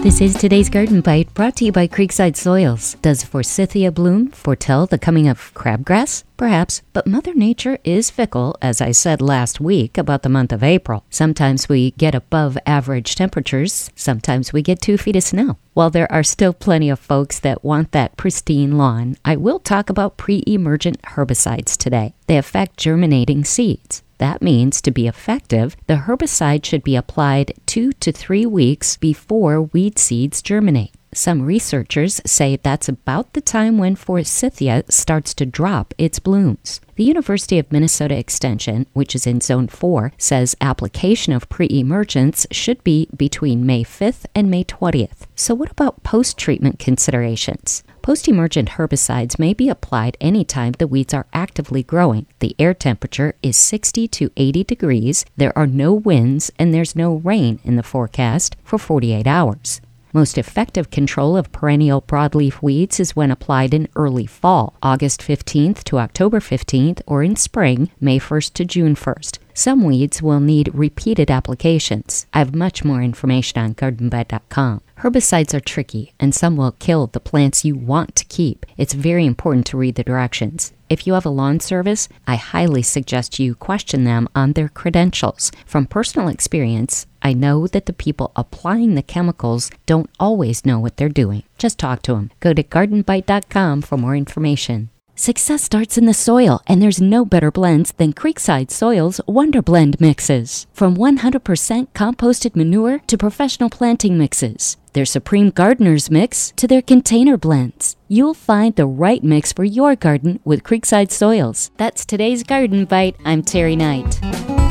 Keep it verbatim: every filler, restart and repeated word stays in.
This is today's Garden Bite, brought to you by Creekside Soils. Does forsythia bloom foretell the coming of crabgrass? Perhaps, but Mother Nature is fickle, as I said last week about the month of April. Sometimes we get above average temperatures, sometimes we get two feet of snow. While there are still plenty of folks that want that pristine lawn, I will talk about pre-emergent herbicides today. They affect germinating seeds. That means to be effective, the herbicide should be applied two to three weeks before weed seeds germinate. Some researchers say that's about the time when forsythia starts to drop its blooms. The University of Minnesota Extension, which is in Zone four, says application of pre-emergence should be between May fifth and May twentieth. So what about post-treatment considerations? Post-emergent herbicides may be applied anytime the weeds are actively growing. The air temperature is sixty to eighty degrees, there are no winds, and there's no rain in the forecast for forty-eight hours. Most effective control of perennial broadleaf weeds is when applied in early fall, August fifteenth to October fifteenth, or in spring, May first to June first. Some weeds will need repeated applications. I have much more information on garden bite dot com. Herbicides are tricky, and some will kill the plants you want to keep. It's very important to read the directions. If you have a lawn service, I highly suggest you question them on their credentials. From personal experience, I know that the people applying the chemicals don't always know what they're doing. Just talk to them. Go to garden bite dot com for more information. Success starts in the soil, and there's no better blends than Creekside Soils Wonder Blend mixes. From one hundred percent composted manure to professional planting mixes, their Supreme Gardener's Mix to their container blends. You'll find the right mix for your garden with Creekside Soils. That's today's Garden Bite. I'm Terry Knight.